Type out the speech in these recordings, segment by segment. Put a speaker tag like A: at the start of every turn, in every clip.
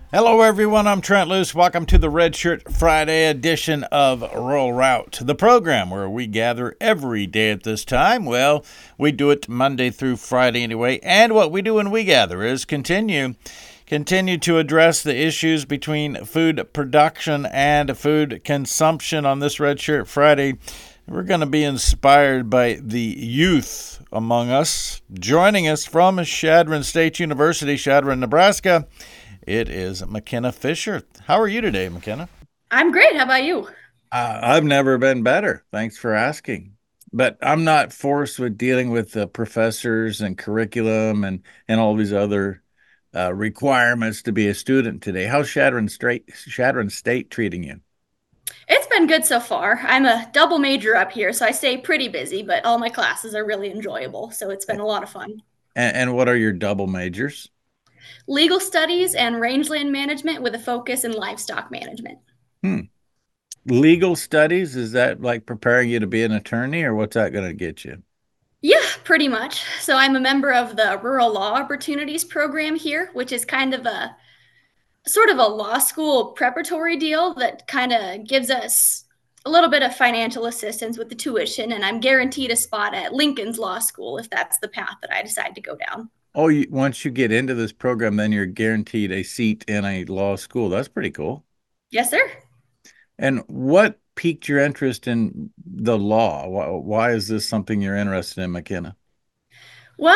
A: Hello, everyone. I'm Trent Luce. Welcome to the Red Shirt Friday edition of Rural Route, the program where we gather every day at this time. Well, we do it Monday through Friday anyway. And what we do when we gather is continue to address the issues between food production and food consumption on this Red Shirt Friday. We're going to be inspired by the youth among us. Joining us from Chadron State University, Chadron, Nebraska, it is McKenna Fisher. How are you today, McKenna?
B: I'm great. How about you?
A: I've never been better. Thanks for asking. But I'm not forced with dealing with the professors and curriculum and all these other requirements to be a student today. How's Chadron State treating you?
B: It's been good so far. I'm a double major up here, so I stay pretty busy, but all my classes are really enjoyable, so it's been a lot of fun.
A: And what are your double majors?
B: Legal studies and rangeland management with a focus in livestock management.
A: Hmm. Legal studies, is that like preparing you to be an attorney, or what's that going to get you?
B: Yeah, pretty much. So I'm a member of the Rural Law Opportunities program here, which is kind of a sort of a law school preparatory deal that kind of gives us a little bit of financial assistance with the tuition, and I'm guaranteed a spot at Lincoln's Law School if that's the path that I decide to go down.
A: Oh, once you get into this program, then you're guaranteed a seat in a law school. That's pretty cool.
B: Yes, sir.
A: And what piqued your interest in the law? Why is this something you're interested in, McKenna?
B: Well,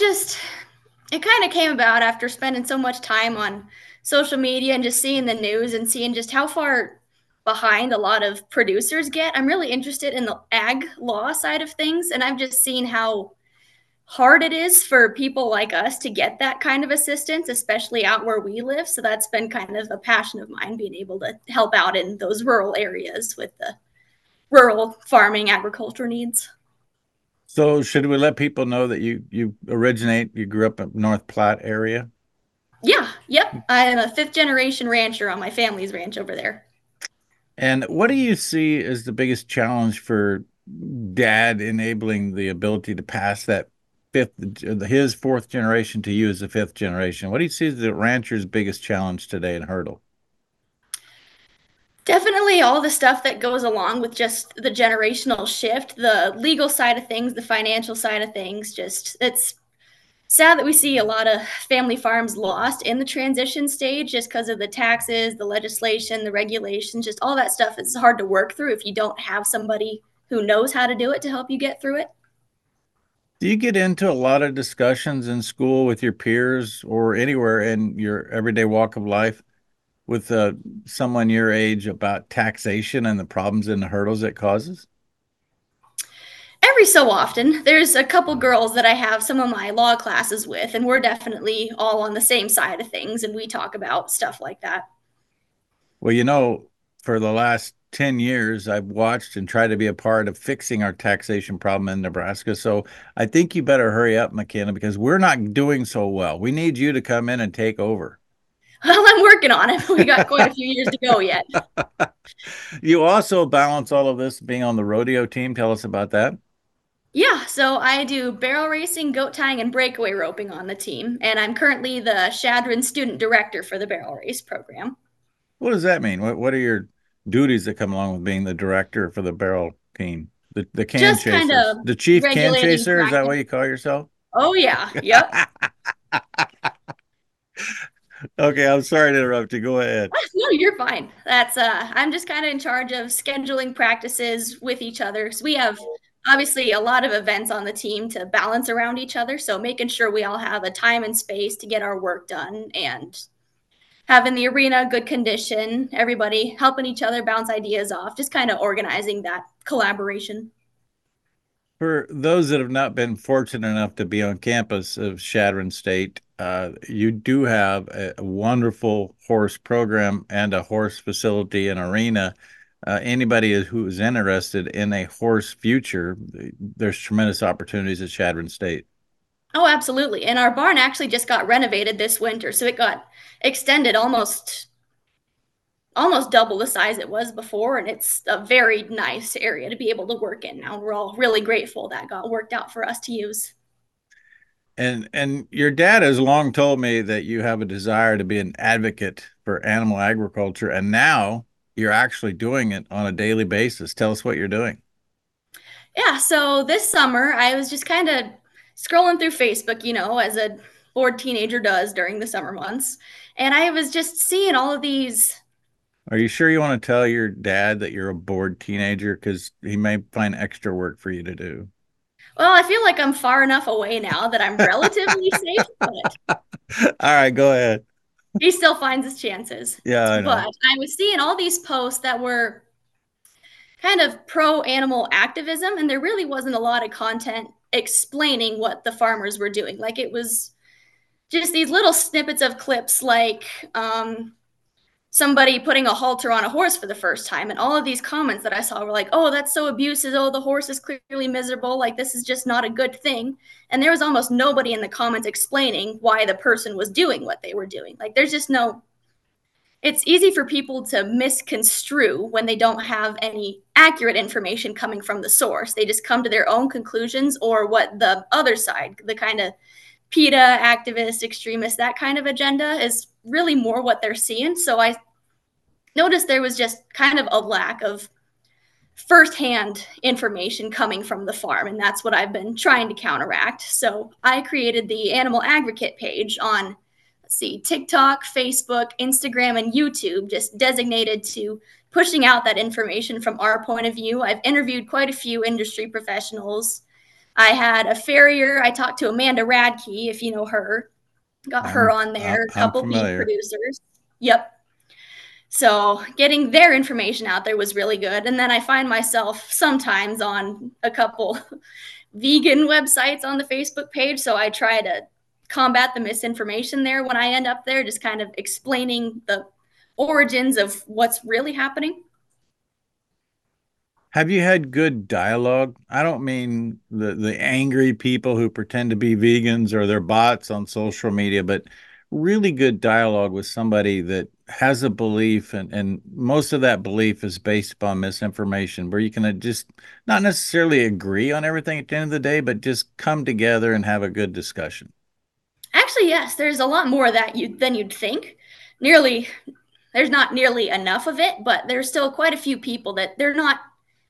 B: it kind of came about after spending so much time on social media and just seeing the news and seeing just how far behind a lot of producers get. I'm really interested in the ag law side of things, and I've just seen how hard it is for people like us to get that kind of assistance, especially out where we live. So that's been kind of a passion of mine, being able to help out in those rural areas with the rural farming agriculture needs.
A: So should we let people know that you grew up in North Platte area?
B: Yeah, yep. I am a fifth generation rancher on my family's ranch over there.
A: And what do you see as the biggest challenge for dad enabling the ability to pass that his fourth generation to you as the fifth generation? What do you see as the rancher's biggest challenge today in Hurdle?
B: Definitely all the stuff that goes along with just the generational shift, the legal side of things, the financial side of things. Just it's sad that we see a lot of family farms lost in the transition stage just because of the taxes, the legislation, the regulations, just all that stuff is hard to work through if you don't have somebody who knows how to do it to help you get through it.
A: Do you get into a lot of discussions in school with your peers or anywhere in your everyday walk of life with someone your age about taxation and the problems and the hurdles it causes?
B: Every so often, there's a couple girls that I have some of my law classes with, and we're definitely all on the same side of things, and we talk about stuff like that.
A: Well, for the last 10 years, I've watched and tried to be a part of fixing our taxation problem in Nebraska. So I think you better hurry up, McKenna, because we're not doing so well. We need you to come in and take over.
B: Well, I'm working on it. We got quite a few years to go yet.
A: You also balance all of this being on the rodeo team. Tell us about that.
B: Yeah, so I do barrel racing, goat tying, and breakaway roping on the team, and I'm currently the Shadron student director for the barrel race program.
A: What does that mean? What are your duties that come along with being the director for the barrel team? The can
B: Just kind
A: chasers,
B: of
A: the chief can
B: regulating
A: chaser. Is that
B: practice.
A: what you call yourself?
B: Oh, yeah. Yep.
A: Okay, I'm sorry to interrupt you. Go ahead.
B: No, you're fine. That's I'm just kind of in charge of scheduling practices with each other. So we have obviously a lot of events on the team to balance around each other. So making sure we all have a time and space to get our work done and having the arena good condition, everybody helping each other bounce ideas off, just kind of organizing that collaboration.
A: For those that have not been fortunate enough to be on campus of Chadron State, you do have a wonderful horse program and a horse facility and arena. Anybody who is interested in a horse future, there's tremendous opportunities at Chadron State.
B: Oh, absolutely. And our barn actually just got renovated this winter, so it got extended almost double the size it was before, and it's a very nice area to be able to work in now. We're all really grateful that got worked out for us to use.
A: And your dad has long told me that you have a desire to be an advocate for animal agriculture, and now you're actually doing it on a daily basis. Tell us what you're doing.
B: Yeah, so this summer I was just kind of scrolling through Facebook, as a bored teenager does during the summer months. And I was just seeing all of these.
A: Are you sure you want to tell your dad that you're a bored teenager? Because he may find extra work for you to do.
B: Well, I feel like I'm far enough away now that I'm relatively safe, but
A: All right, go ahead.
B: he still finds his chances.
A: Yeah, I
B: But
A: know.
B: I was seeing all these posts that were kind of pro animal activism, and there really wasn't a lot of content explaining what the farmers were doing. Like it was just these little snippets of clips, like somebody putting a halter on a horse for the first time. And all of these comments that I saw were like, oh, that's so abusive. Oh, the horse is clearly miserable. Like, this is just not a good thing. And there was almost nobody in the comments explaining why the person was doing what they were doing. Like, there's just no, it's easy for people to misconstrue when they don't have any accurate information coming from the source. They just come to their own conclusions or what the other side, the kind of PETA activist, extremist, that kind of agenda is really more what they're seeing. So I noticed there was just kind of a lack of firsthand information coming from the farm, and that's what I've been trying to counteract. So I created the Animal Advocate page on, let's see, TikTok, Facebook, Instagram, and YouTube, just designated to pushing out that information from our point of view. I've interviewed quite a few industry professionals. I had a farrier. I talked to Amanda Radke, if you know her, got her
A: I'm
B: on
A: I'm,
B: there, a
A: I'm
B: couple beef
A: familiar.
B: producers. Yep. So getting their information out there was really good. And then I find myself sometimes on a couple vegan websites on the Facebook page. So I try to combat the misinformation there when I end up there, just kind of explaining the origins of what's really happening.
A: Have you had good dialogue? I don't mean the angry people who pretend to be vegans or they're bots on social media, but really good dialogue with somebody that has a belief and most of that belief is based upon misinformation, where you can just not necessarily agree on everything at the end of the day, but just come together and have a good discussion.
B: Actually, yes, there's a lot more of that than you'd think. Nearly, there's not nearly enough of it, but there's still quite a few people that they're not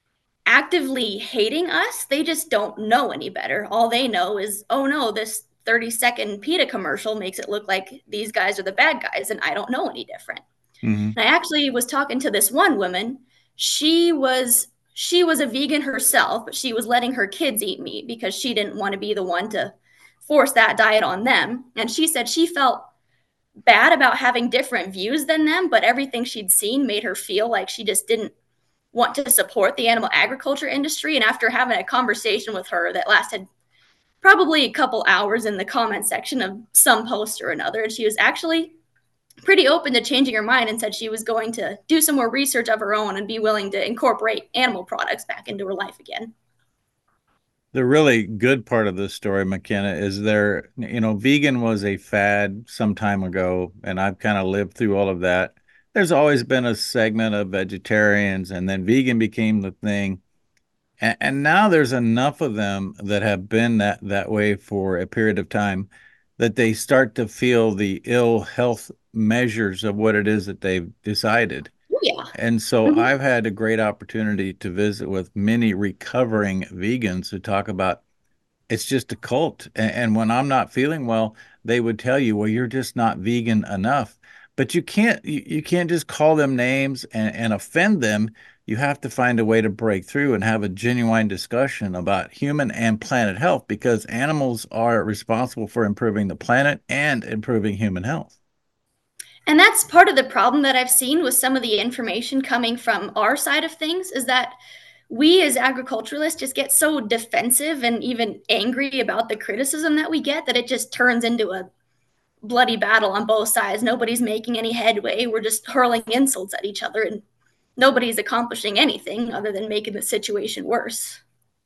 B: actively hating us. They just don't know any better. All they know is, oh no, this 30-second PETA commercial makes it look like these guys are the bad guys, and I don't know any different.
A: Hmm.
B: And I actually was talking to this one woman. She was a vegan herself, but she was letting her kids eat meat because she didn't want to be the one to force that diet on them. And she said she felt bad about having different views than them, but everything she'd seen made her feel like she just didn't want to support the animal agriculture industry. And after having a conversation with her that lasted probably a couple hours in the comment section of some post or another, and she was actually pretty open to changing her mind and said she was going to do some more research of her own and be willing to incorporate animal products back into her life again.
A: The really good part of this story, McKenna, is vegan was a fad some time ago, and I've kind of lived through all of that. There's always been a segment of vegetarians, and then vegan became the thing. And now there's enough of them that have been that way for a period of time that they start to feel the ill health measures of what it is that they've decided.
B: Oh, yeah.
A: And so
B: Mm-hmm.
A: I've had a great opportunity to visit with many recovering vegans who talk about it's just a cult. And when I'm not feeling well, they would tell you, well, you're just not vegan enough. But you can't just call them names and offend them. You have to find a way to break through and have a genuine discussion about human and planet health because animals are responsible for improving the planet and improving human health.
B: And that's part of the problem that I've seen with some of the information coming from our side of things is that we as agriculturalists just get so defensive and even angry about the criticism that we get that it just turns into a bloody battle on both sides. Nobody's making any headway. We're just hurling insults at each other and nobody's accomplishing anything other than making the situation worse.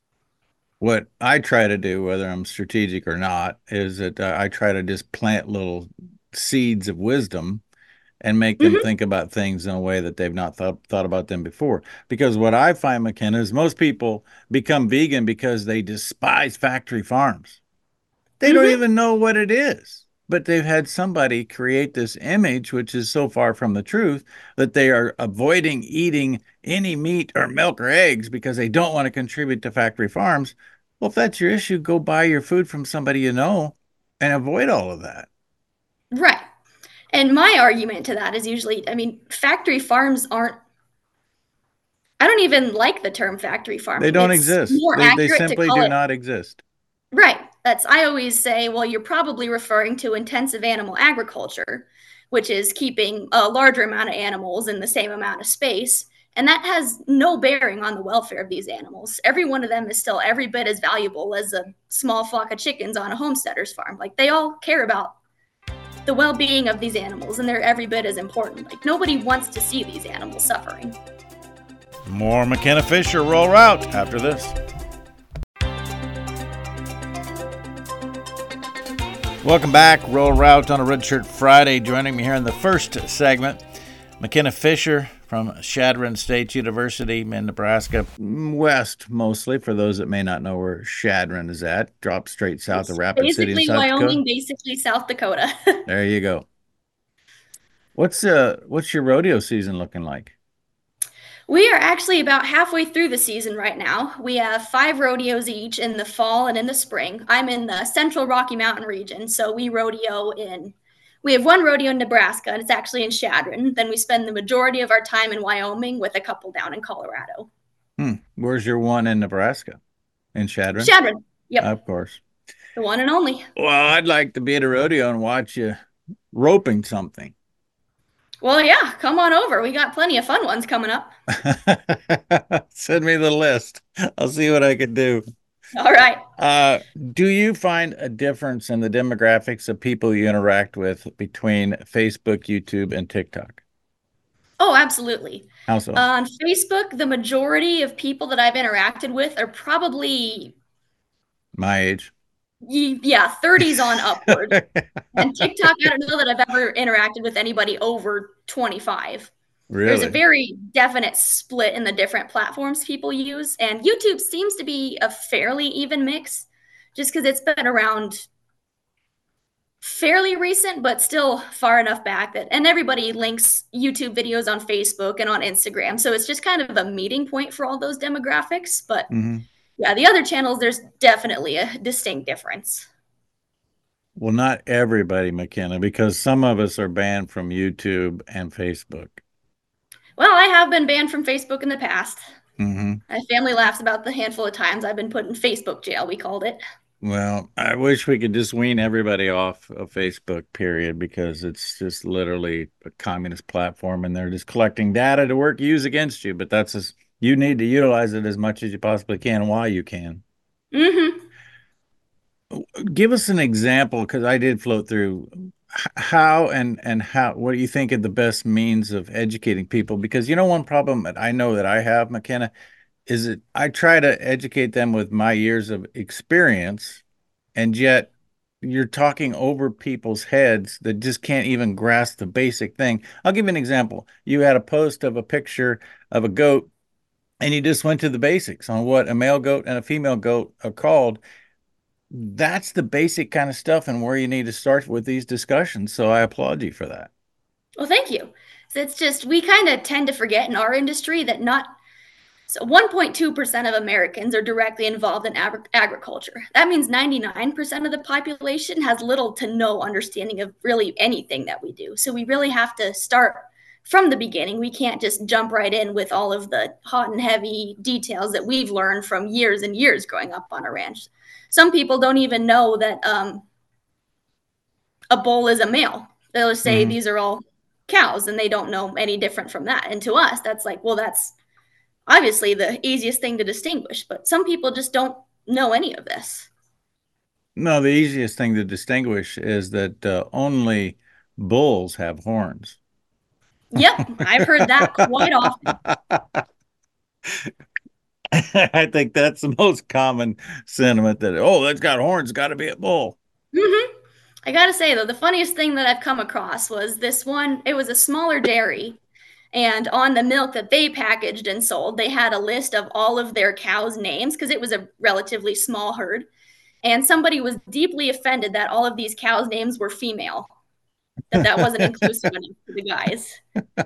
A: What I try to do, whether I'm strategic or not, is that I try to just plant little seeds of wisdom and make them
B: Mm-hmm.
A: think about things in a way that they've not thought about them before. Because what I find, McKenna, is most people become vegan because they despise factory farms. They don't
B: Hmm.
A: even know what it is. But they've had somebody create this image, which is so far from the truth, that they are avoiding eating any meat or milk or eggs because they don't want to contribute to factory farms. Well, if that's your issue, go buy your food from somebody you know and avoid all of that.
B: Right. And my argument to that is usually, I mean, factory farms aren't, I don't even like the term factory
A: They
B: farming.
A: don't
B: It's
A: exist.
B: more
A: They
B: accurate to
A: simply
B: call
A: do
B: it,
A: not exist.
B: right. I always say, well, you're probably referring to intensive animal agriculture, which is keeping a larger amount of animals in the same amount of space. And that has no bearing on the welfare of these animals. Every one of them is still every bit as valuable as a small flock of chickens on a homesteader's farm. Like they all care about the well-being of these animals, and they're every bit as important. Like nobody wants to see these animals suffering.
A: More McKenna Fisher Roll Route after this. Welcome back. Roll Route on a Red Shirt Friday. Joining me here in the first segment, McKenna Fisher from Chadron State University in Nebraska. West, mostly, for those that may not know where Chadron is at. Drop straight south of
B: It's
A: Rapid City in
B: basically
A: South Dakota.
B: Wyoming, basically South Dakota.
A: There you go. What's your rodeo season looking like?
B: We are actually about halfway through the season right now. We have 5 rodeos each in the fall and in the spring. I'm in the central Rocky Mountain region, so we have one rodeo in Nebraska, and it's actually in Chadron. Then we spend the majority of our time in Wyoming with a couple down in Colorado.
A: Where's your one in Nebraska? In Chadron?
B: Chadron, yep,
A: Of course.
B: the one and only.
A: Well, I'd like to be at a rodeo and watch you roping something.
B: Well, yeah, come on over. We got plenty of fun ones coming up.
A: Send me the list. I'll see what I can do.
B: All right.
A: Uh, do you find a difference in the demographics of people you interact with between Facebook, YouTube, and TikTok?
B: Oh, absolutely.
A: How so?
B: On Facebook, the majority of people that I've interacted with are probably,
A: My age.
B: yeah, 30s on upward. And TikTok, I don't know that I've ever interacted with anybody over 25. There's a
A: Really?
B: very definite split in the different platforms people use. And YouTube seems to be a fairly even mix just because it's been around fairly recent, but still far enough back that, and everybody links YouTube videos on Facebook and on Instagram. So it's just kind of a meeting point for all those demographics. But
A: Hmm.
B: yeah, the other channels, there's definitely a distinct difference.
A: Well, not everybody, McKenna, because some of us are banned from YouTube and Facebook.
B: Well, I have been banned from Facebook in the past.
A: Hmm.
B: My family laughs about the handful of times I've been put in Facebook jail, we called it.
A: Well, I wish we could just wean everybody off of Facebook, period, because it's just literally a communist platform and they're just collecting data to use against you. But that's just, you need to utilize it as much as you possibly can while you can.
B: Hmm.
A: Give us an example, because I did float through how and how, what do you think are the best means of educating people? Because one problem that I know that I have, McKenna, is that I try to educate them with my years of experience, and yet you're talking over people's heads that just can't even grasp the basic thing. I'll give you an example. You had a post of a picture of a goat, and you just went to the basics on what a male goat and a female goat are called. That's the basic kind of stuff and where you need to start with these discussions. So I applaud you for that.
B: Well, thank you. So it's just, we kind of tend to forget in our industry that not, so 1.2% of Americans are directly involved in agriculture. That means 99% of the population has little to no understanding of really anything that we do. So we really have to start from the beginning. We can't just jump right in with all of the hot and heavy details that we've learned from years and years growing up on a ranch. Some people don't even know that a bull is a male. They'll just say
A: Mhm.
B: these are all cows, and they don't know any different from that. And to us, that's like, well, that's obviously the easiest thing to distinguish, but some people just don't know any of this.
A: No, the easiest thing to distinguish is that only bulls have horns.
B: Yep, I've heard that quite often.
A: I think that's the most common sentiment that, oh, that's got horns, got to be a bull.
B: Hmm. I gotta say though, the funniest thing that I've come across was this one. It was a smaller dairy, and on the milk that they packaged and sold, they had a list of all of their cows' names because it was a relatively small herd. And somebody was deeply offended that all of these cows' names were female, that wasn't inclusive enough for the guys.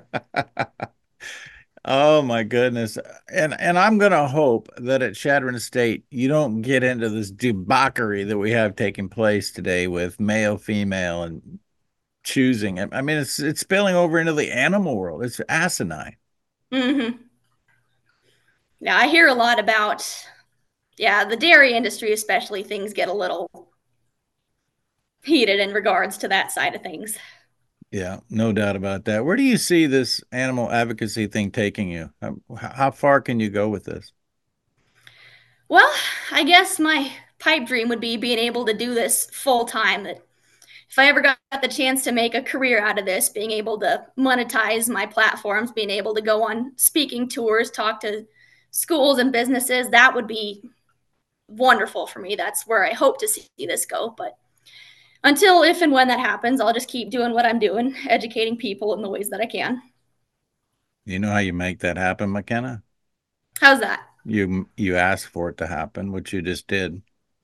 A: Oh my goodness. And I'm gonna hope that at Chadron State you don't get into this debauchery that we have taking place today with male, female, and choosing. I mean, it's spilling over into the animal world. It's asinine.
B: Mm-hmm. Yeah, I hear a lot about, yeah, the dairy industry, especially, things get a little heated in regards to that side of things.
A: Yeah, no doubt about that. Where do you see this animal advocacy thing taking you? How far can you go with this?
B: Well, I guess my pipe dream would be being able to do this full time. That if I ever got the chance to make a career out of this, being able to monetize my platforms, being able to go on speaking tours, talk to schools and businesses, that would be wonderful for me. That's where I hope to see this go. But until if and when that happens, I'll just keep doing what I'm doing, educating people in the ways that I can.
A: You know how you make that happen, McKenna?
B: How's that?
A: You ask for it to happen, which you just did.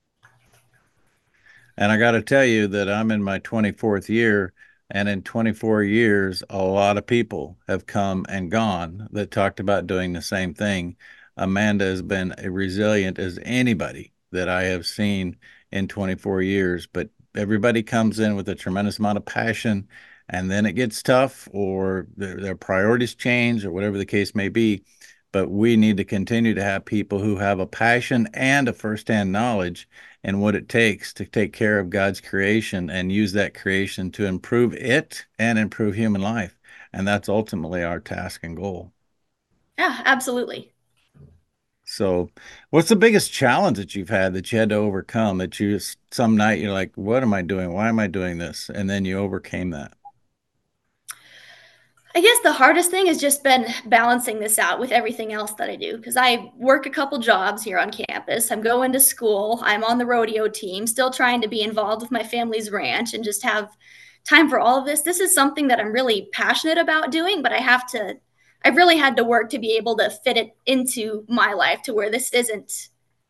A: And I got to tell you that I'm in my 24th year, and in 24 years, a lot of people have come and gone that talked about doing the same thing. Amanda has been as resilient as anybody that I have seen in 24 years, but everybody comes in with a tremendous amount of passion, and then it gets tough, or their priorities change, or whatever the case may be. But we need to continue to have people who have a passion and a firsthand knowledge and what it takes to take care of God's creation and use that creation to improve it and improve human life. And that's ultimately our task and goal.
B: Yeah, absolutely.
A: So, what's the biggest challenge that you've had that you had to overcome that you just some night you're like, what am I doing? Why am I doing this? And then you overcame that.
B: I guess the hardest thing has just been balancing this out with everything else that I do because I work a couple jobs here on campus. I'm going to school, I'm on the rodeo team, still trying to be involved with my family's ranch and just have time for all of this. This is something that I'm really passionate about doing, but I've really had to work to be able to fit it into my life to where this isn't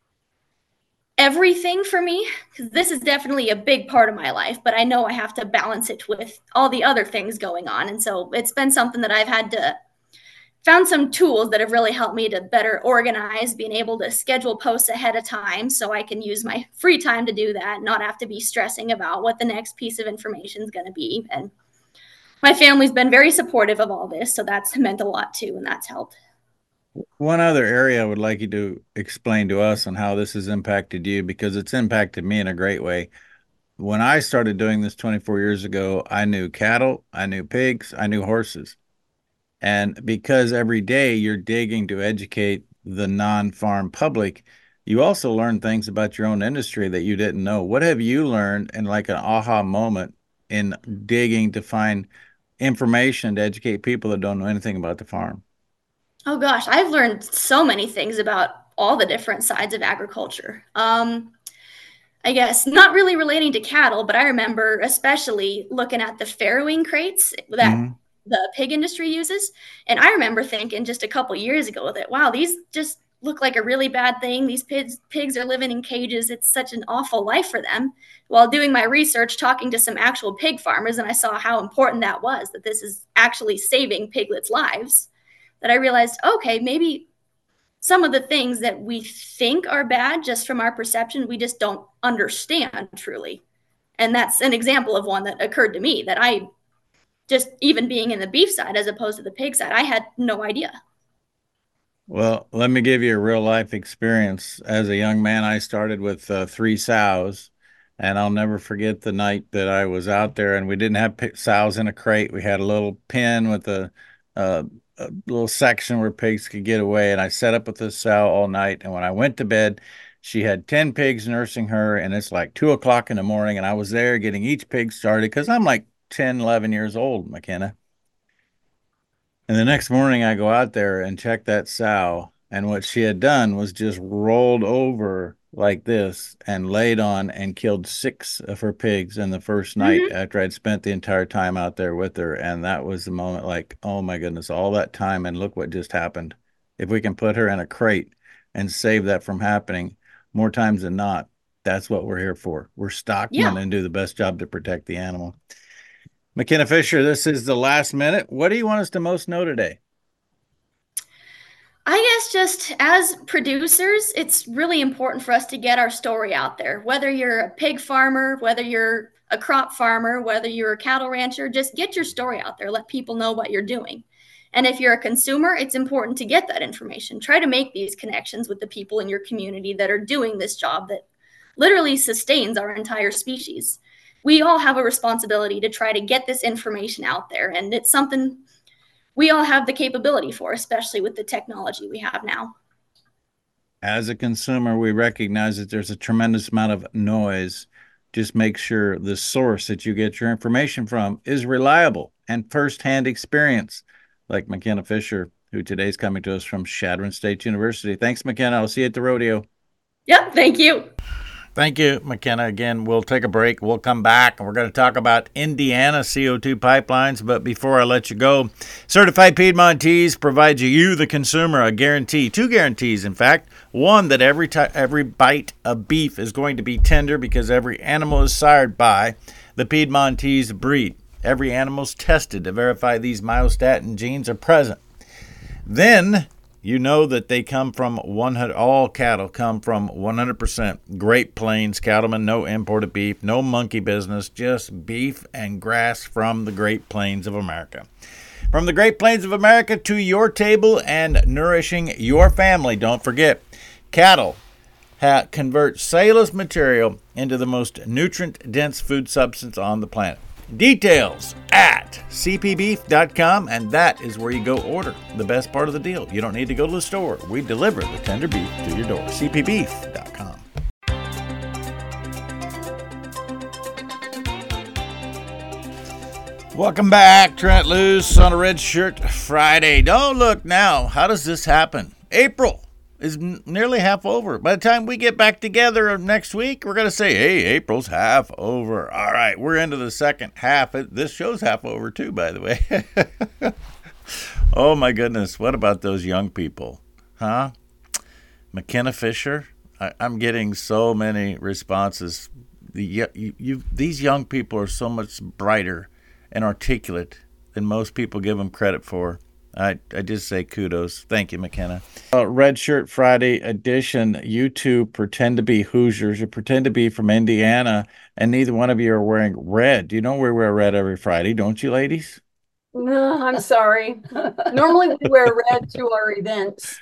B: everything for me because this is definitely a big part of my life, but I know I have to balance it with all the other things going on. And so it's been something that I've had to found some tools that have really helped me to better organize, being able to schedule posts ahead of time so I can use my free time to do that, not have to be stressing about what the next piece of information is going to be. And my family's been very supportive of all this, so that's meant a lot too, and that's helped.
A: One other area I would like you to explain to us on how this has impacted you because it's impacted me in a great way. When I started doing this 24 years ago, I knew cattle, I knew pigs, I knew horses. And because every day you're digging to educate the non-farm public, you also learn things about your own industry that you didn't know. What have you learned in like an aha moment in digging to find information to educate people that don't know anything about the farm?
B: Oh gosh, I've learned so many things about all the different sides of agriculture. I guess not really relating to cattle, but I remember especially looking at the farrowing crates that
A: Hmm.
B: the pig industry uses. And I remember thinking just a couple years ago that, wow, these just look like a really bad thing. These pigs are living in cages. It's such an awful life for them. While doing my research, talking to some actual pig farmers, and I saw how important that was, that this is actually saving piglets' lives, that I realized, okay, maybe some of the things that we think are bad just from our perception, we just don't understand truly. And that's an example of one that occurred to me that I just, even being in the beef side as opposed to the pig side, I had no idea.
A: Well, let me give you a real life experience. As a young man, I started with three sows, and I'll never forget the night that I was out there and we didn't have sows in a crate. We had a little pen with uh, a little section where pigs could get away, and I set up with this sow all night. And when I went to bed, she had 10 pigs nursing her, and it's like 2 o'clock in the morning, and I was there getting each pig started because I'm like 10, 11 years old, McKenna. And the next morning, I go out there and check that sow. And what she had done was just rolled over like this and laid on and killed six of her pigs in the first night
B: Mm-hmm.
A: after I'd spent the entire time out there with her. And that was the moment like, oh my goodness, all that time. And look what just happened. If we can put her in a crate and save that from happening more times than not, That's what we're here for. We're stockmen
B: Yeah.
A: and do the best job to protect the animal. McKenna Fisher, this is the last minute. What do you want us to most know today?
B: I guess just as producers, it's really important for us to get our story out there. Whether you're a pig farmer, whether you're a crop farmer, whether you're a cattle rancher, just get your story out there. Let people know what you're doing. And if you're a consumer, it's important to get that information. Try to make these connections with the people in your community that are doing this job that literally sustains our entire species. We all have a responsibility to try to get this information out there, and it's something we all have the capability for, especially with the technology we have now.
A: As a consumer, we recognize that there's a tremendous amount of noise. Just make sure the source that you get your information from is reliable and firsthand experience, like McKenna Fisher, who today's coming to us from Chadron State University. Thanks, McKenna. I'll see you at the rodeo.
B: Yep, thank you.
A: Thank you, McKenna. Again, we'll take a break. We'll come back and we're going to talk about Indiana CO2 pipelines. But before I let you go, Certified Piedmontese provides you, the consumer, a guarantee, two guarantees, in fact. One, that every bite of beef is going to be tender because every animal is sired by the Piedmontese breed. Every animal's tested to verify these myostatin genes are present. Then you know that they come from 100, all cattle come from 100% Great Plains cattlemen, no imported beef, no monkey business, just beef and grass from the Great Plains of America. From the Great Plains of America to your table and nourishing your family. Don't forget, cattle convert cellulose material into the most nutrient-dense food substance on the planet. Details at cpbeef.com, and that is where you go order. The best part of the deal, you don't need to go to the store. We deliver the tender beef to your door. cpbeef.com. Welcome back, Trent Loos on a Red Shirt Friday. Don't look now. How does this happen? April is nearly half over. By the time we get back together next week, we're going to say, hey, April's half over. All right, we're into the second half. This show's half over too, by the way. Oh, my goodness. What about those young people? Huh? McKenna Fisher? I'm getting so many responses. These young people are so much brighter and articulate than most people give them credit for. I just say kudos. Thank you, McKenna. Red Shirt Friday edition. You two pretend to be Hoosiers. You pretend to be from Indiana, and neither one of you are wearing red. You know we wear red every Friday, don't you, ladies?
C: No, I'm sorry. Normally we wear red to our events.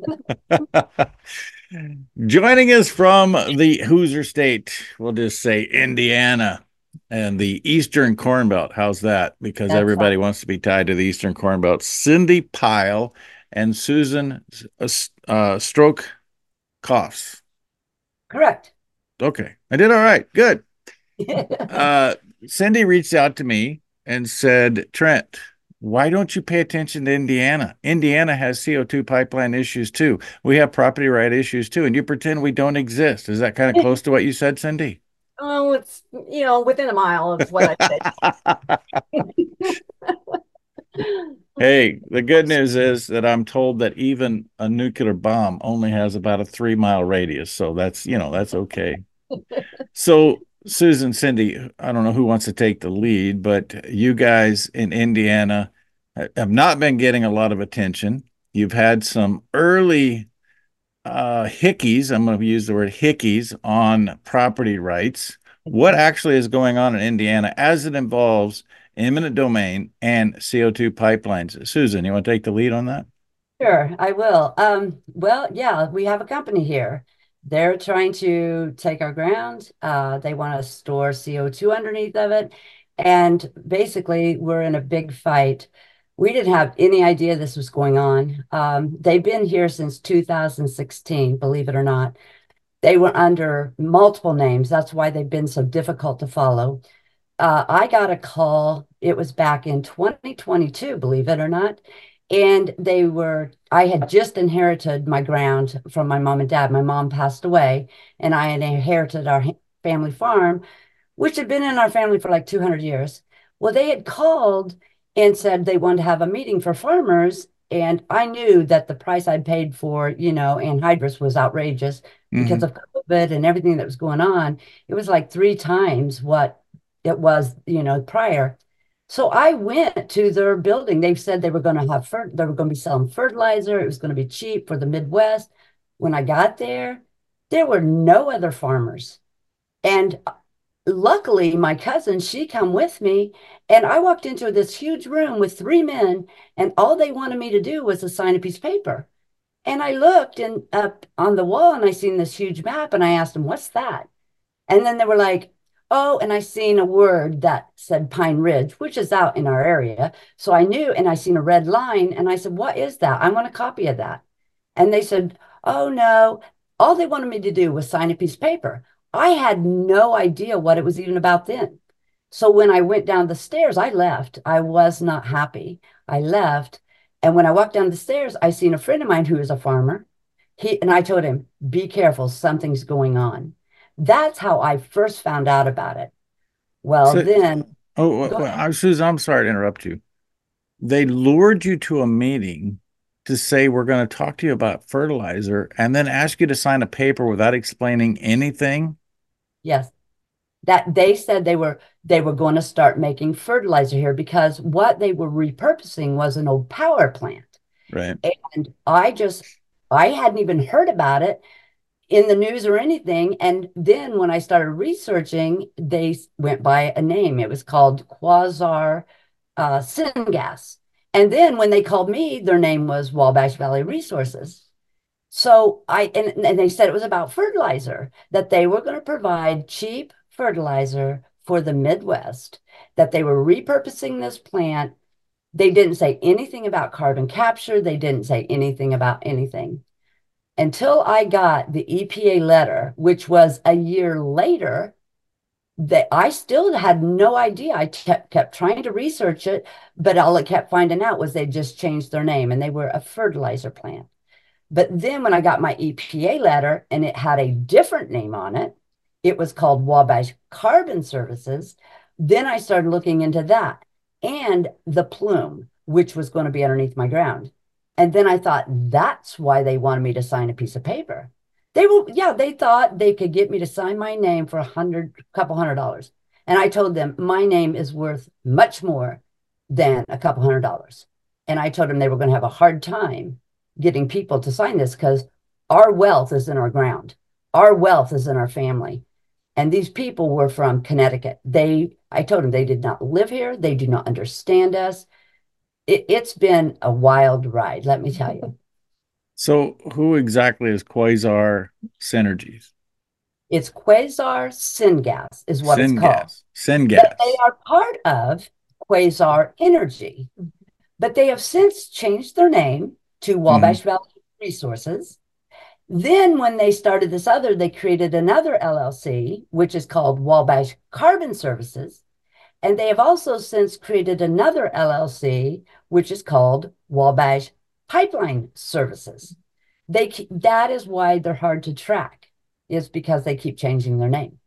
A: Joining us from the Hoosier State, we'll just say Indiana, and the Eastern Corn Belt. How's that? Because
C: That's
A: everybody
C: fine.
A: wants to be tied to the Eastern Corn Belt. Cindy Pyle and Susan Stroke Coughs.
C: Correct.
A: Okay. I did all right. Good. Cindy reached out to me and said, Trent, why don't you pay attention to Indiana? Indiana has CO2 pipeline issues too. We have property right issues too. And you pretend we don't exist. Is that kind of close to what you said, Cindy?
C: Oh, it's, within a mile of what I said.
A: Hey, the good news is that I'm told that even a nuclear bomb only has about a 3 mile radius. So that's okay. So, Susan, Cindy, I don't know who wants to take the lead, but you guys in Indiana have not been getting a lot of attention. You've had some early hickeys, I'm going to use the word hickeys, on property rights. What actually is going on in Indiana as it involves eminent domain and CO2 pipelines? Susan, you want to take the lead on that?
C: Sure, I will. Well, yeah, we have a company here. They're trying to take our ground. They want to store CO2 underneath of it. And basically, we're in a big fight. We didn't have any idea this was going on. They've been here since 2016, believe it or not. They were under multiple names. That's why they've been so difficult to follow. I got a call. It was back in 2022, believe it or not. And I had just inherited my ground from my mom and dad. My mom passed away, and I had inherited our family farm, which had been in our family for like 200 years. Well, they had called and said they wanted to have a meeting for farmers. And I knew that the price I paid for, anhydrous was outrageous because
A: Mhm.
C: of COVID and everything that was going on, it was like 3 times what it was, prior. So I went to their building. They said they were going to they were going to be selling fertilizer. It was going to be cheap for the Midwest. When I got there were no other farmers. And luckily, my cousin, she come with me, and I walked into this huge room with 3 men, and all they wanted me to do was to sign a piece of paper. And I looked and up on the wall and I seen this huge map and I asked them, what's that? And then they were like, oh, and I seen a word that said Pine Ridge, which is out in our area. So I knew, and I seen a red line and I said, what is that? I want a copy of that. And they said, oh, no. All they wanted me to do was sign a piece of paper. I had no idea what it was even about then. So when I went down the stairs, I left. I was not happy. I left. And when I walked down the stairs, I seen a friend of mine who is a farmer. And I told him, be careful, something's going on. That's how I first found out about it. Well,
A: So,
C: then,
A: oh,
C: go
A: well,
C: ahead.
A: Susan, I'm sorry to interrupt you. They lured you to a meeting to say we're going to talk to you about fertilizer and then ask you to sign a paper without explaining anything.
C: Yes, that they said they were going to start making fertilizer here because what they were repurposing was an old power plant.
A: Right.
C: And I hadn't even heard about it in the news or anything. And then when I started researching, they went by a name. It was called Quasar Syngas. And then when they called me, their name was Wabash Valley Resources. So and they said it was about fertilizer, that they were going to provide cheap fertilizer for the Midwest, that they were repurposing this plant. They didn't say anything about carbon capture. They didn't say anything about anything until I got the EPA letter, which was a year later. That I still had no idea. I kept trying to research it, but all I kept finding out was they just changed their name and they were a fertilizer plant. But then when I got my EPA letter and it had a different name on it, it was called Wabash Carbon Services. Then I started looking into that and the plume, which was going to be underneath my ground. And then I thought that's why they wanted me to sign a piece of paper. They thought they could get me to sign my name for couple $100. And I told them my name is worth much more than a couple $100. And I told them they were going to have a hard time getting people to sign this because our wealth is in our ground. Our wealth is in our family. And these people were from Connecticut. I told them they did not live here. They do not understand us. It's been a wild ride, let me tell you.
A: So, who exactly is Quasar Synergies?
C: It's Quasar Syngas is what it's called.
A: Syngas.
C: But they
A: Syngas.
C: are part of Quasar Energy. But they have since changed their name to
A: Hmm.
C: Wabash Valley Resources. Then when they started this other, they created another LLC, which is called Wabash Carbon Services. And they have also since created another LLC, which is called Wabash Pipeline Services. That is why they're hard to track, is because they keep changing their name.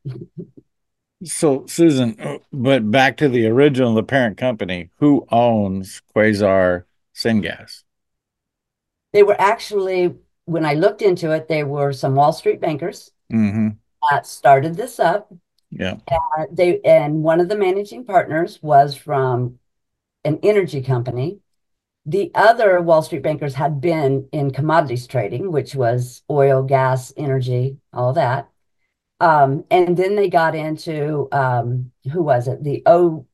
A: So, Susan, but back to the original, the parent company, who owns Quasar Syngas?
C: They were actually, when I looked into it, they were some Wall Street bankers
A: Hmm.
C: that started this up.
A: Yeah.
C: And one of the managing partners was from an energy company. The other Wall Street bankers had been in commodities trading, which was oil, gas, energy, all that. And then they got into who was it? The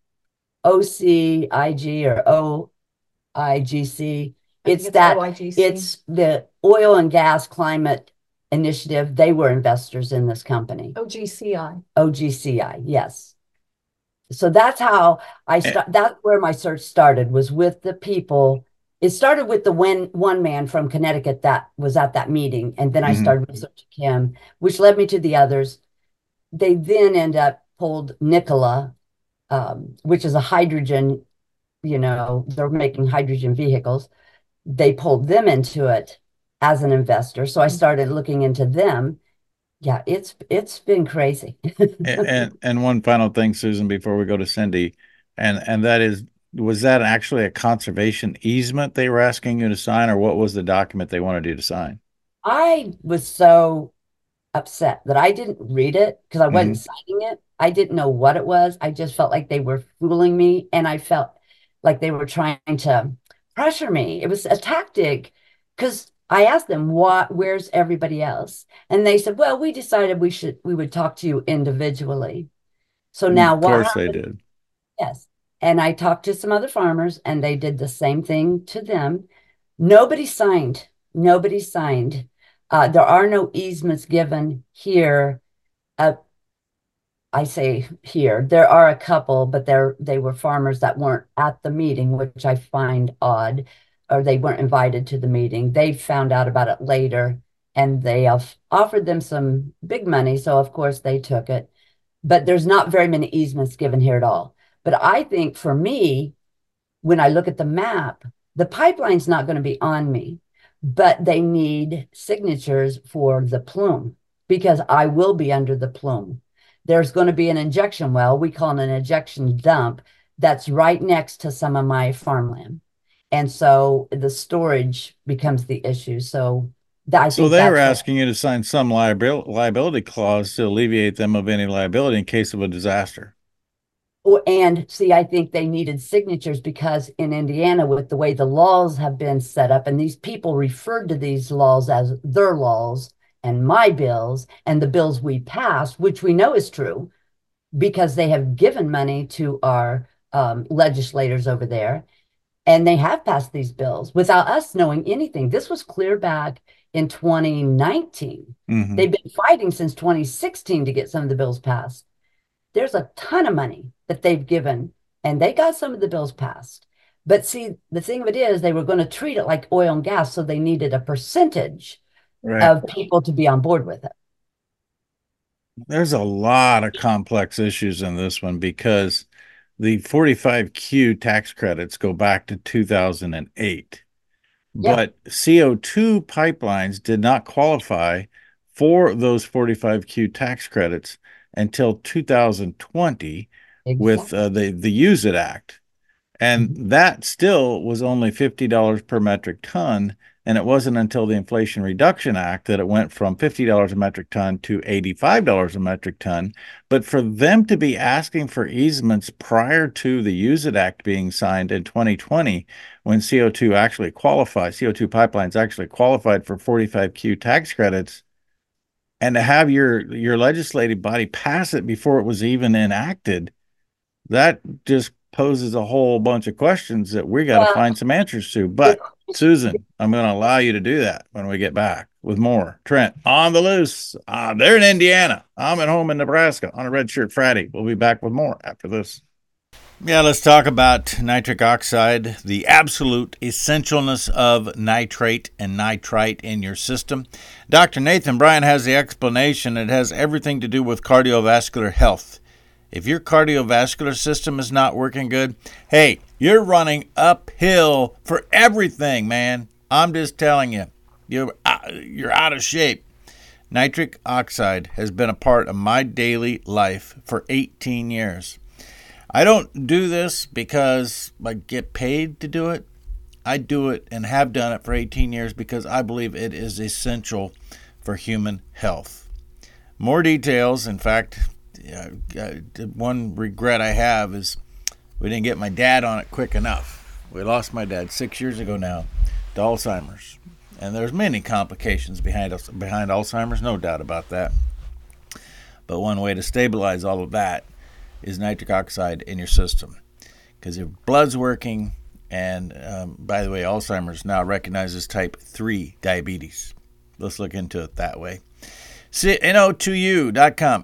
C: OCIG or OIGC.
D: It's OIGC.
C: It's the Oil and Gas Climate Initiative. They were investors in this company.
D: OGCI.
C: OGCI, yes. So that's how that's where my search started, was with the people. It started with the one man from Connecticut that was at that meeting. And then I
A: Hmm.
C: started researching him, which led me to the others. They then end up pulled Nikola, which is a hydrogen, they're making hydrogen vehicles. They pulled them into it as an investor. So I started looking into them. Yeah, it's been crazy.
A: And one final thing, Susan, before we go to Cindy, and that is, was that actually a conservation easement they were asking you to sign, or what was the document they wanted you to sign?
C: I was so upset that I didn't read it because I
A: Hmm.
C: wasn't signing it. I didn't know what it was. I just felt like they were fooling me, and I felt like they were trying to pressure me. It was a tactic because I asked them, "What? Where's everybody else?" And they said, "Well, we decided we would talk to you individually." So now
A: Of
C: what
A: course they
C: happened?
A: did.
C: Yes. And I talked to some other farmers, and they did the same thing to them. Nobody signed. Nobody signed. There are no easements given here. Uh, I say here. There are a couple, but they were farmers that weren't at the meeting, which I find odd, or they weren't invited to the meeting. They found out about it later, and they have offered them some big money, so of course they took it. But there's not very many easements given here at all. But I think for me, when I look at the map, the pipeline's not going to be on me, but they need signatures for the plume because I will be under the plume. There's going to be an injection well, we call it an injection dump, that's right next to some of my farmland. And so the storage becomes the issue. So I
A: So
C: think
A: they were
C: that's what.
A: asking you to sign some liability clause to alleviate them of any liability in case of a disaster.
C: And see, I think they needed signatures because in Indiana, with the way the laws have been set up, and these people referred to these laws as their laws and my bills and the bills we passed, which we know is true because they have given money to our legislators over there. And they have passed these bills without us knowing anything. This was clear back in 2019.
A: Hmm.
C: They've been fighting since 2016 to get some of the bills passed. There's a ton of money that they've given, and they got some of the bills passed. But see, the thing of it is, they were going to treat it like oil and gas, so they needed a percentage
A: Right.
C: of people to be on board with it.
A: There's a lot of complex issues in this one because the 45Q tax credits go back to 2008.
C: Yeah,
A: But CO2 pipelines did not qualify for those 45Q tax credits until 2020 with
C: exactly.
A: the Use It Act. And
C: Mhm.
A: that still was only $50 per metric ton. And it wasn't until the Inflation Reduction Act that it went from $50 a metric ton to $85 a metric ton. But for them to be asking for easements prior to the Use It Act being signed in 2020, when CO2 pipelines actually qualified for 45Q tax credits, and to have your legislative body pass it before it was even enacted, that just poses a whole bunch of questions that we got to
C: Well,
A: find some answers to.
C: the,
A: But Susan, I'm going to allow you to do that when we get back with more Trent on the Loose. They're in Indiana. I'm at home in Nebraska on a Red Shirt Friday. We'll be back with more after this. Yeah, let's talk about nitric oxide, the absolute essentialness of nitrate and nitrite in your system. Dr. Nathan Bryan has the explanation. It has everything to do with cardiovascular health. If your cardiovascular system is not working good, hey, you're running uphill for everything, man. I'm just telling you, you're out of shape. Nitric oxide has been a part of my daily life for 18 years. I don't do this because I get paid to do it. I do it and have done it for 18 years because I believe it is essential for human health. More details, in fact, one regret I have is we didn't get my dad on it quick enough. We lost my dad 6 years ago now to Alzheimer's. And there's many complications behind Alzheimer's, no doubt about that. But one way to stabilize all of that is nitric oxide in your system because your blood's working. And by the way, Alzheimer's now recognizes type 3 diabetes. Let's look into it that way. No2u.com.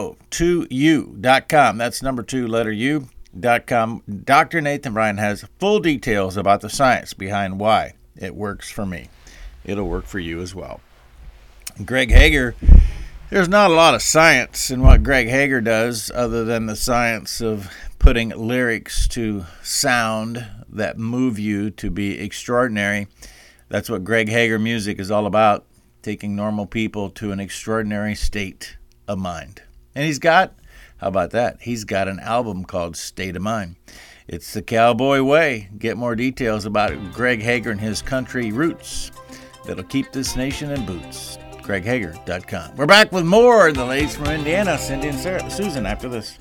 A: No2u.com. That's number 2, letter U.com. Dr. Nathan Bryan has full details about the science behind why it works for me. It'll work for you as well. Greg Hager, there's not a lot of science in what Greg Hager does other than the science of putting lyrics to sound that move you to be extraordinary. That's what Greg Hager music is all about, taking normal people to an extraordinary state of mind. And how about that? He's got an album called State of Mind. It's the cowboy way. Get more details about Greg Hager and his country roots that'll keep this nation in boots. CraigHager.com. We're back with more of the ladies from Indiana, Cindy and Susan, after this.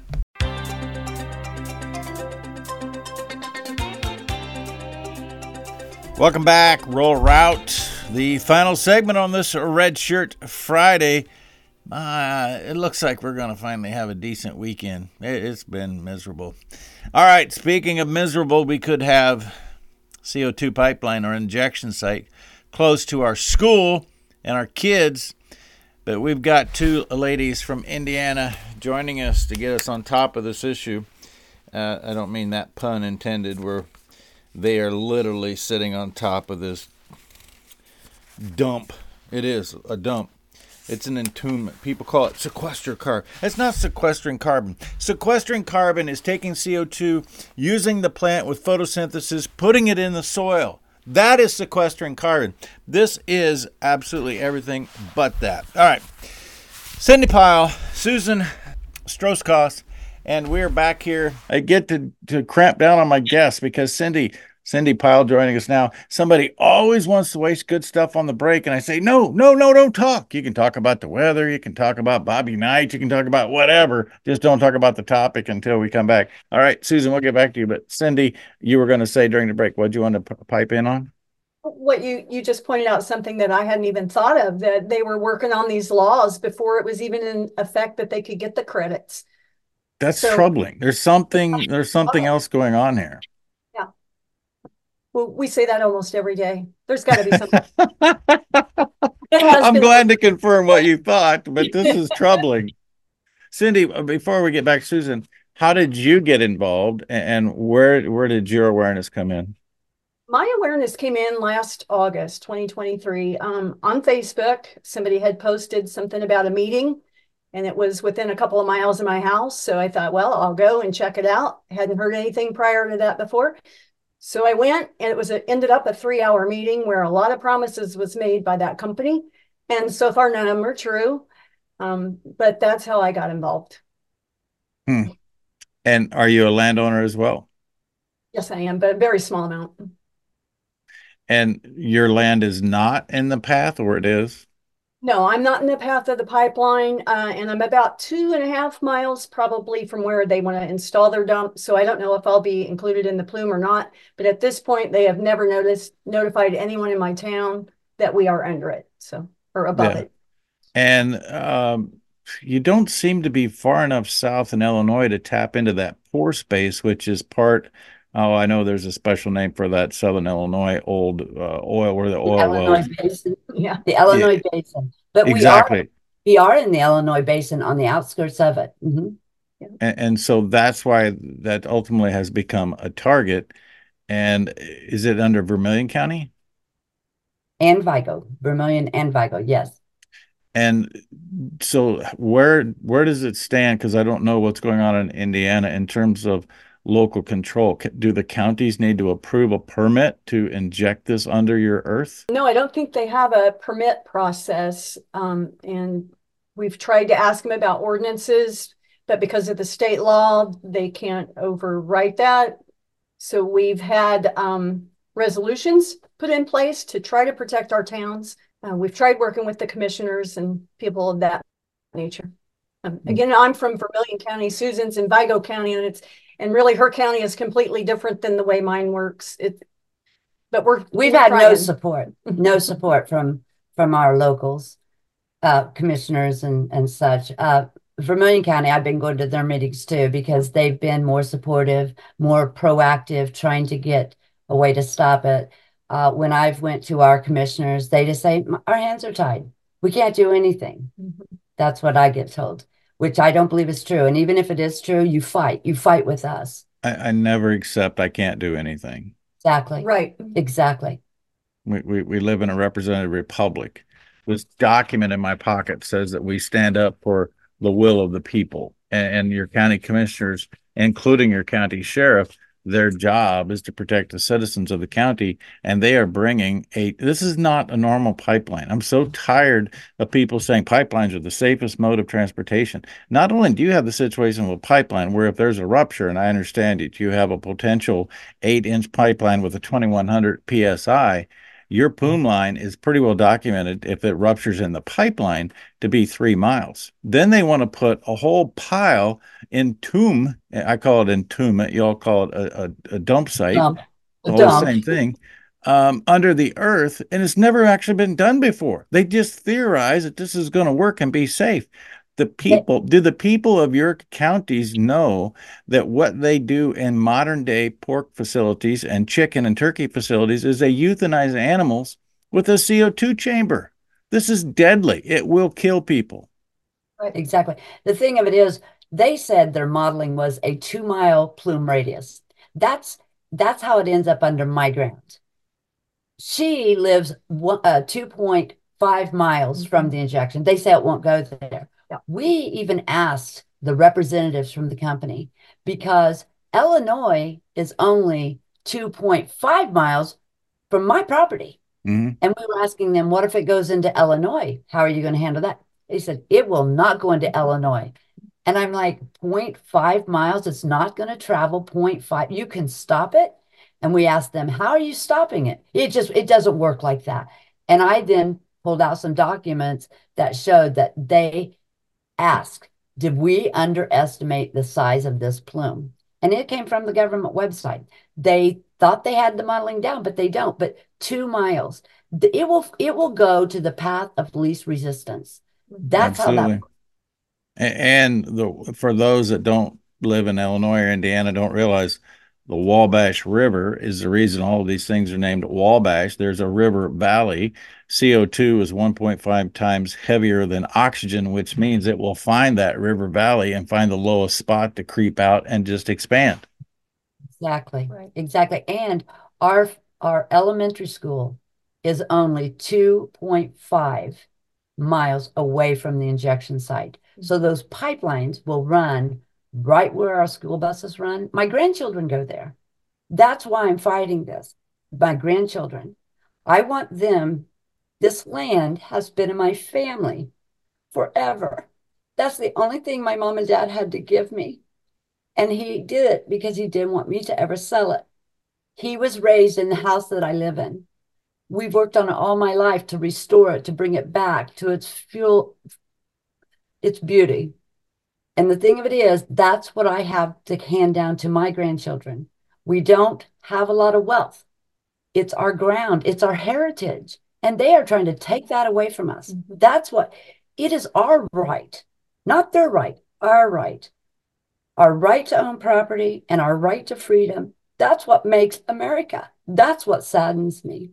A: Welcome back. Rural Route, the final segment on this Red Shirt Friday. It looks like we're going to finally have a decent weekend. It's been miserable. All right, speaking of miserable, we could have CO2 pipeline or injection site close to our school and our kids, but we've got two ladies from Indiana joining us to get us on top of this issue. I don't mean that pun intended, where they are literally sitting on top of this dump. It is a dump. It's an entombment. People call it sequester carbon. It's not sequestering carbon. Sequestering carbon is taking CO2, using the plant with photosynthesis, putting it in the soil. That is sequestering carbon. This is absolutely everything but that. All right. Cindy Pyle, Susan Stroskos, and we're back here. I get to cramp down on my guests because Cindy Pyle joining us now. Somebody always wants to waste good stuff on the break, and I say, no, don't talk. You can talk about the weather. You can talk about Bobby Knight. You can talk about whatever. Just don't talk about the topic until we come back. All right, Susan, we'll get back to you. But Cindy, you were going to say during the break, what do you want to pipe in on?
D: What you just pointed out, something that I hadn't even thought of, that they were working on these laws before it was even in effect that they could get the credits.
A: That's troubling. There's something else going on here.
D: Yeah. Well, we say that almost every day. There's got to be something.
A: I'm glad to confirm what you thought, but this is troubling. Cindy, before we get back to Susan, how did you get involved, and where did your awareness come in?
D: My awareness came in last August, 2023. On Facebook, somebody had posted something about a meeting, and it was within a couple of miles of my house. So I thought, well, I'll go and check it out. I hadn't heard anything prior to that before. So I went, and it ended up a 3-hour meeting where a lot of promises was made by that company. And so far, none of them are true. But that's how I got involved.
A: And are you a landowner as well?
D: Yes, I am, but a very small amount.
A: And your land is not in the path, or it is?
D: No, I'm not in the path of the pipeline, and I'm about 2.5 miles probably from where they want to install their dump. So I don't know if I'll be included in the plume or not. But at this point, they have never notified anyone in my town that we are under it, or above it.
A: And you don't seem to be far enough south in Illinois to tap into that pore space, which is part. Oh, I know there's a special name for that Southern Illinois old oil, where the oil wells.
C: Basin. Yeah, the Illinois Basin. But
A: exactly.
C: We are in the Illinois Basin on the outskirts of it. Mm-hmm.
A: Yeah. And so that's why that ultimately has become a target. And is it under Vermilion County?
C: And Vigo. Vermilion and Vigo, yes.
A: And so where does it stand? Because I don't know what's going on in Indiana in terms of local control. Do the counties need to approve a permit to inject this under your earth?
D: No, I don't think they have a permit process. And we've tried to ask them about ordinances, but because of the state law, they can't overwrite that. So we've had resolutions put in place to try to protect our towns. We've tried working with the commissioners and people of that nature. Again, I'm from Vermilion County, Susan's in Vigo County, and really her county is completely different than the way mine works. But we've
C: had no support from our locals, commissioners and such. Vermilion County, I've been going to their meetings too, because they've been more supportive, more proactive, trying to get a way to stop it. When I've went to our commissioners, they just say, our hands are tied. We can't do anything. Mm-hmm. That's what I get told, which I don't believe is true. And even if it is true, you fight with us.
A: I never accept I can't do anything.
C: Exactly.
D: Right.
C: Exactly.
A: We live in a representative republic. This document in my pocket says that we stand up for the will of the people, and your county commissioners, including your county sheriff, their job is to protect the citizens of the county, and they are bringing this is not a normal pipeline. I'm so tired of people saying pipelines are the safest mode of transportation. Not only do you have the situation with pipeline where if there's a rupture, and I understand it, you have a potential 8-inch pipeline with a 2100 PSI, Your plume line is pretty well documented if it ruptures in the pipeline to be 3 miles. Then they want to put a whole pile entomb. I call it entombment. You all call it a dump site.
C: Dump.
A: All the same thing. Under the earth, and it's never actually been done before. They just theorize that this is going to work and be safe. Do the people of your counties know that what they do in modern day pork facilities and chicken and turkey facilities is they euthanize animals with a CO2 chamber? This is deadly. It will kill people.
C: Right, exactly. The thing of it is, they said their modeling was a 2-mile plume radius. That's how it ends up under my ground. She lives 2.5 miles from the injection. They say it won't go there. Yeah. We even asked the representatives from the company because Illinois is only 2.5 miles from my property.
A: Mm-hmm.
C: And we were asking them, what if it goes into Illinois? How are you going to handle that? They said, it will not go into Illinois. And I'm like, 0.5 miles, it's not going to travel 0.5. You can stop it. And we asked them, how are you stopping it? It doesn't work like that. And I then pulled out some documents that showed that they asked, did we underestimate the size of this plume? And it came from the government website. They thought they had the modeling down, but they don't. But 2 miles, it will go to the path of least resistance. That's
A: Absolutely.
C: how that works.
A: And for those that don't live in Illinois or Indiana, don't realize the Wabash River is the reason all of these things are named Wabash. There's a river valley. CO2 is 1.5 times heavier than oxygen, which means it will find that river valley and find the lowest spot to creep out and just expand.
C: Exactly. Right. Exactly. And our elementary school is only 2.5 miles away from the injection site. So those pipelines will run right where our school buses run. My grandchildren go there. That's why I'm fighting this. My grandchildren. I want them, this land has been in my family forever. That's the only thing my mom and dad had to give me. And he did it because he didn't want me to ever sell it. He was raised in the house that I live in. We've worked on it all my life to restore it, to bring it back to its its beauty. And the thing of it is, that's what I have to hand down to my grandchildren. We don't have a lot of wealth. It's our ground. It's our heritage. And they are trying to take that away from us. Mm-hmm. That's what, it is our right, not their right, our right. Our right to own property and our right to freedom. That's what makes America. That's what saddens me.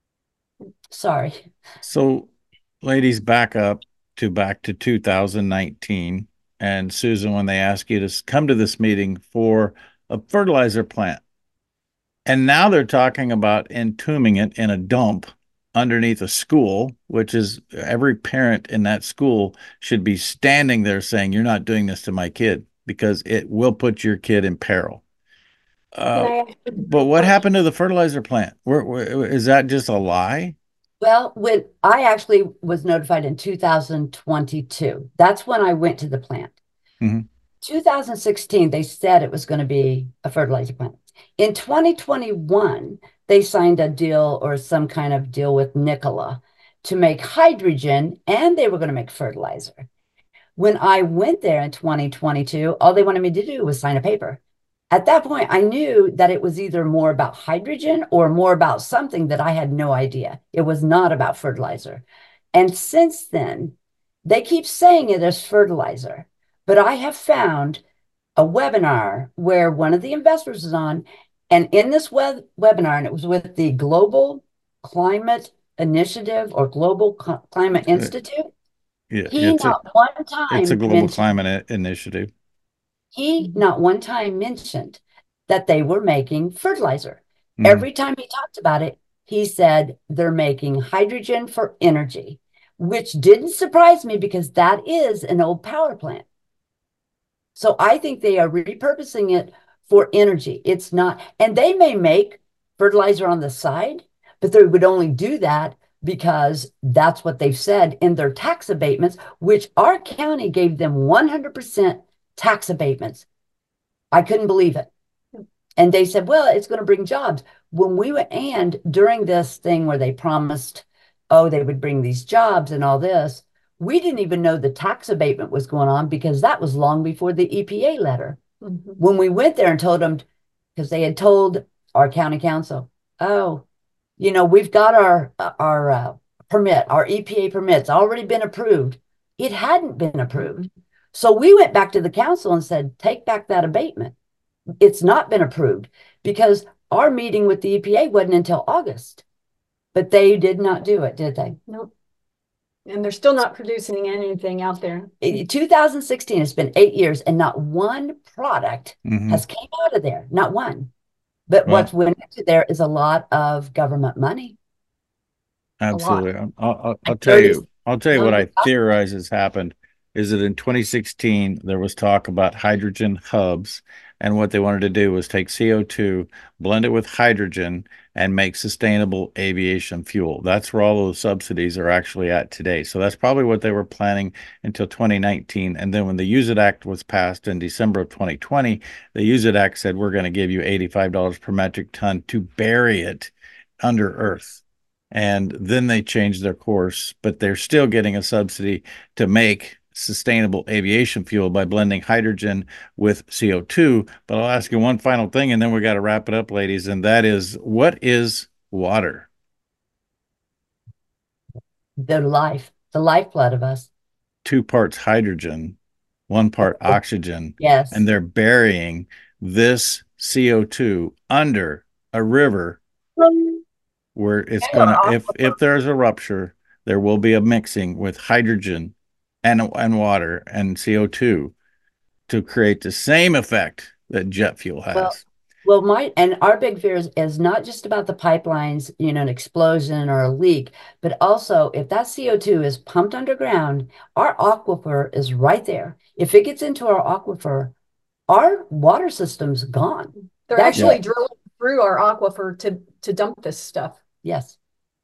C: Sorry.
A: So, ladies, back to 2019. And Susan, when they ask you to come to this meeting for a fertilizer plant, and now they're talking about entombing it in a dump underneath a school, which is every parent in that school should be standing there saying, you're not doing this to my kid because it will put your kid in peril. But what happened to the fertilizer plant? Is that just a lie?
C: Well, when I actually was notified in 2022, that's when I went to the plant. Mm-hmm. 2016, they said it was going to be a fertilizer plant. In 2021, they signed a deal or some kind of deal with Nikola to make hydrogen, and they were going to make fertilizer. When I went there in 2022, all they wanted me to do was sign a paper. At that point, I knew that it was either more about hydrogen or more about something that I had no idea. It was not about fertilizer. And since then, they keep saying it as fertilizer. But I have found a webinar where one of the investors is on, and in this webinar, and it was with the Global Climate Initiative or Global Climate Institute.
A: Yeah,
C: it's
A: a global climate initiative.
C: He not one time mentioned that they were making fertilizer. Mm-hmm. Every time he talked about it, he said they're making hydrogen for energy, which didn't surprise me because that is an old power plant. So I think they are repurposing it for energy. It's not, and they may make fertilizer on the side, but they would only do that because that's what they've said in their tax abatements, which our county gave them 100% tax abatements. I couldn't believe it. And they said, well, it's going to bring jobs. When we were, and during this thing where they promised, oh, they would bring these jobs and all this, we didn't even know the tax abatement was going on because that was long before the EPA letter.
D: Mm-hmm.
C: When we went there and told them, because they had told our county council, oh, we've got our permit, our EPA permit's already been approved. It hadn't been approved. So we went back to the council and said, take back that abatement. It's not been approved because our meeting with the EPA wasn't until August. But they did not do it, did they?
D: Nope. And they're still not producing anything out there.
C: 2016, it's been 8 years, and not one product
A: Mhm.
C: has came out of there. Not one. But
A: Well-
C: what's went into there is a lot of government money.
A: Absolutely. I'll
C: Like
A: tell
C: 30
A: you. I'll tell you what I theorize has happened is that in 2016 there was talk about hydrogen hubs, and what they wanted to do was take CO2, blend it with hydrogen, and make sustainable aviation fuel. That's where all those subsidies are actually at today. So that's probably what they were planning until 2019. And then when the Use It Act was passed in December of 2020, the Use It Act said we're going to give you $85 per metric ton to bury it under earth. And then they changed their course, but they're still getting a subsidy to make sustainable aviation fuel by blending hydrogen with CO2. But I'll ask you one final thing, and then we got to wrap it up, ladies, and that is, what is water?
C: The lifeblood of us.
A: 2 parts hydrogen, 1 part oxygen.
C: Yes.
A: And they're burying this CO2 under a river where it's gonna, if there's a rupture, there will be a mixing with hydrogen and water and CO2 to create the same effect that jet fuel has.
C: Well, our big fear is not just about the pipelines, an explosion or a leak, but also if that CO2 is pumped underground, our aquifer is right there. If it gets into our aquifer, our water system's gone.
D: They're actually drilling through our aquifer to dump this stuff.
C: Yes.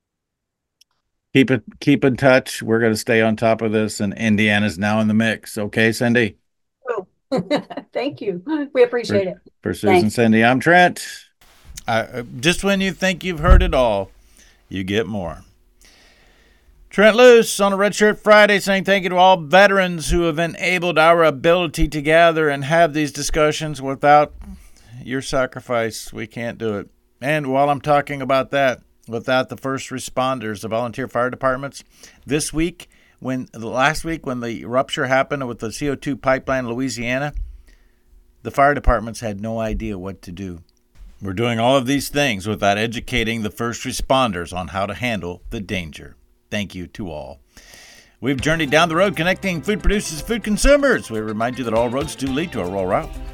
A: Keep in touch. We're going to stay on top of this, and Indiana's now in the mix. Okay, Cindy?
D: Oh. Thank you. We appreciate it.
A: For Susan, Cindy, I'm Trent. Just when you think you've heard it all, you get more. Trent Loos on a Red Shirt Friday saying thank you to all veterans who have enabled our ability to gather and have these discussions. Without your sacrifice, we can't do it. And while I'm talking about that, without the first responders, the volunteer fire departments, last week when the rupture happened with the CO2 pipeline in Louisiana, the fire departments had no idea what to do. We're doing all of these things without educating the first responders on how to handle the danger. Thank you to all. We've journeyed down the road connecting food producers and food consumers. We remind you that all roads do lead to a rural route.